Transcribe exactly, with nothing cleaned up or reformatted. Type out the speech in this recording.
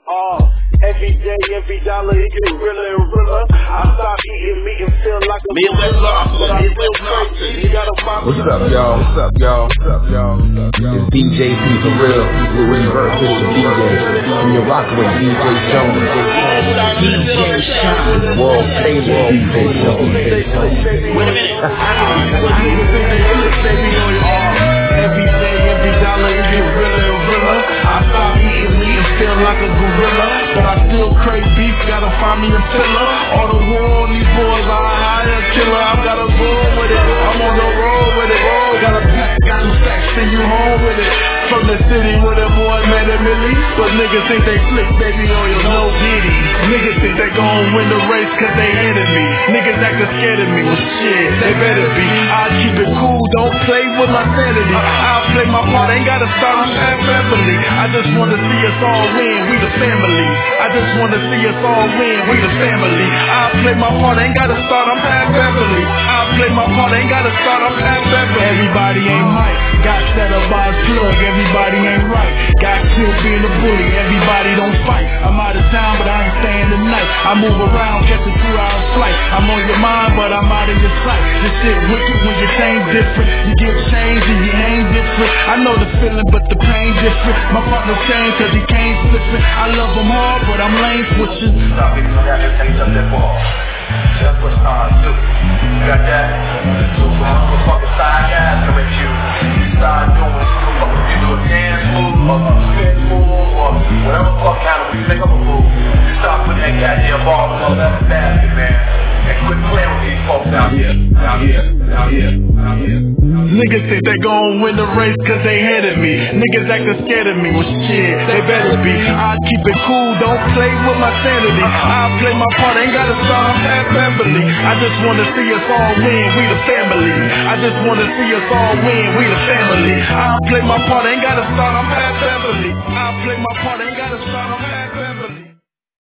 Uh, every day, every dollar, it gets realer and realer. I stop eating meat and feel like a Midwest Lobster, but I feel Midwest Lobster. crazy. You gotta find What's up, y'all? What's up, y'all? What's up, y'all? It's D J P for real. Louis Burke is the D J. And you're rocking with D J Jones. D J Sean. World famous D J Jones. Wait a minute. Every day, every dollar, it get realer and realer. I stop eating meat and feel like a gorilla, but I still crave beef, gotta find me a filler. All the war on these boys, I hire a killer. I gotta go with it, I'm on the road with it. Got a got some stacks, send you home with it. From the city where the boy made a milli, but niggas think they slick, baby, on your no diddy. Niggas think they gon' win the race cause they enemy. Niggas actin' scared of me, well shit, they better be. I keep it cool, don't play with my sanity. I'll play my part, ain't gotta start, I'm half family. I just wanna see us all win, we the family. I just wanna see us all win, we the family. I'll play my part, ain't gotta start, I'm half family. I'll play my part, ain't gotta start, I'm half family. Everybody ain't Mike, got set up by his plug, everybody ain't right. Got killed being a bully, everybody don't fight. I'm out of town, but I ain't staying the night. I move around, catch a two hour flight. I'm on your mind, but I'm out of your sight. This shit wicked when you change different. You get changed and you ain't different. I know the feeling, but the pain different. My partner changed cause he can't flip it. I love him hard, but I'm lane switching. Stop it, you got everything up there for all. That's what stars do. You got that? So for motherfucking side guys come at you, you start doing motherfucking you do a dance move, or a spin move, or whatever fuck kind of you make up a move. You start putting that goddamn ball in that basket, man. And quit playing with these folks out here, out here, out here, out here. Niggas think they gon' win the race cause they ahead of me. Niggas actin' scared of me, well shit, they better be. I keep it cool, don't play with my sanity. I play my part, ain't gotta start, I'm half family. I just wanna see us all win, we the family. I just wanna see us all win, we the family. I play my part, ain't gotta start, I'm half family. I play my part, ain't gotta start, I'm half family.